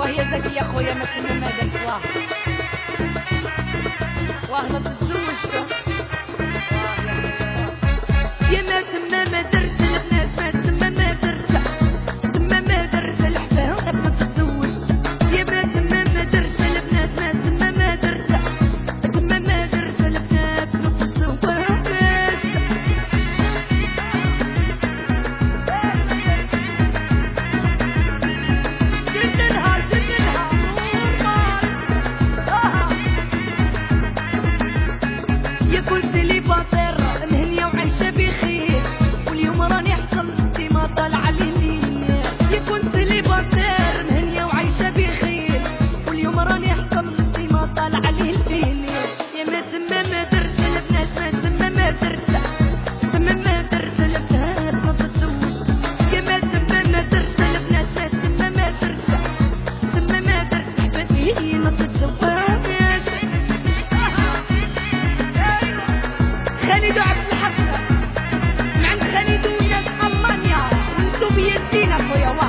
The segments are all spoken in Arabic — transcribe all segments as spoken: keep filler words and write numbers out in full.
واه يا زكي يا خويا ما تسمى ما درت واه واه ما تتزوجت واه يا ما تسمى ما درت البنات ما تسمى ما درت تسمى ما درت الحفاوة ما تتزوجت يا ما تسمى ما درت البنات ما تسمى ما درت تسمى ما درت البنات ما تتزوجت قلت لي باطر مهنية وعايشة بخير واليوم راني حصلت ما طالعة لي الليل يا كنت لي باطر مهنية وعايشة بخير واليوم راني حصلت ما طالعة لي الليل يا ما تما ما درت البنات ما تما ما درت تما ما درت البنات ما تتزوجت يا ما تما ما درت البنات ما تما ما درت تما ما درت حبتي ما تتزوجت خالد عبد الحق مع خالد وناس ألمانيا وانتو بيدين اخويا واه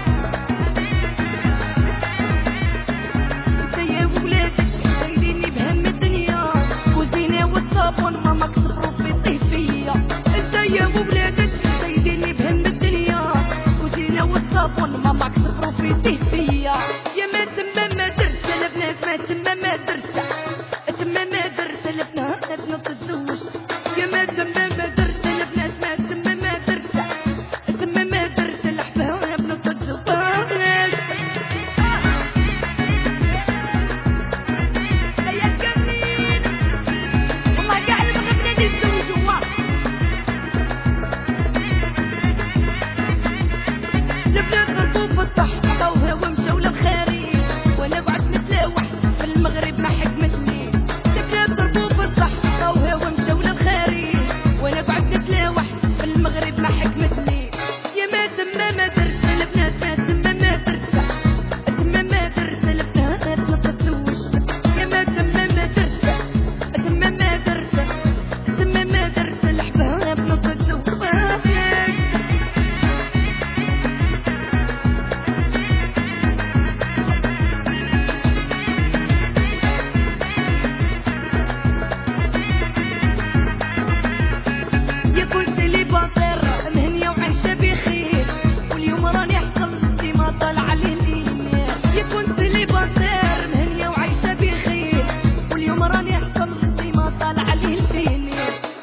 انت يا ولادك سايريني بهم الدنيا كوزينة والصابون ماما كسبرو في طيفية انت يا ولادك سايريني بهم الدنيا كوزينة والصابون ماما كسبرو في طيفية